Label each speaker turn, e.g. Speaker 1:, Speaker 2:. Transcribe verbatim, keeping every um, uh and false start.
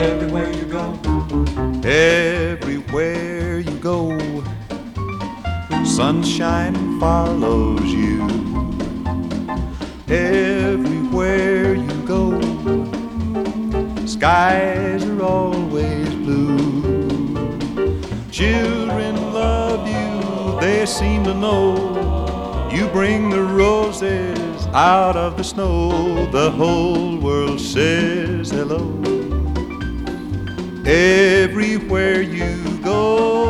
Speaker 1: everywhere you go.
Speaker 2: Everywhere you go, sunshine follows you. Everywhere you go, skies are always blue. Children love you, they seem to know. You bring the roses out of the snow. The whole world says hello. Everywhere you go,